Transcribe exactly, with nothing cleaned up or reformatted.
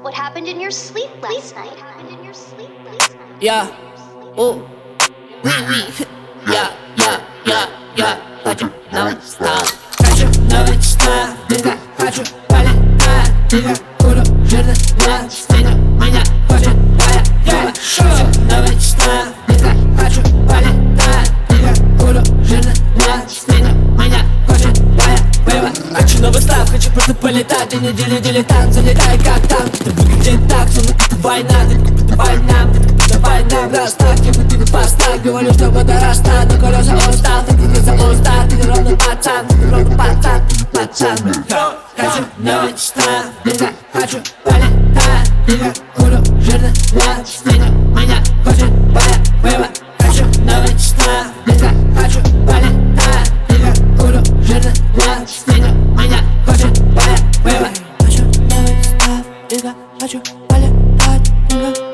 what happened in your sleep last night. Yeah, oh, oui, oui. Yeah, yeah, yeah, yeah. Хочу non-stop. Хочу non-stop. Хочу полетать. Тебя курю жирный ланч. Меня, меня хочет моя баба. Хочу non-stop. Хочу полетать. Тебя курю жирный ланч. Меня, меня хочет моя баба. Хочу новый став, хочу просто полетать. Две недели дилетант, залетай как там. Ты выглядит так, словно это война. Давай нам, давай нам расстать. Я буду поставь, говорю, что водорос надо. На колеса устал, ты не за уста. Ты не ровный пацан, ты не ровный пацан, пацан. Хочу новый став, хочу полетать. Я курю жирный ланч. Меня, меня хочет моя баба. Хочу новый став, хочу полетать. Я курю жирный ланч. Меня, меня хочет моя баба. Хочу новый став, хочу полетать.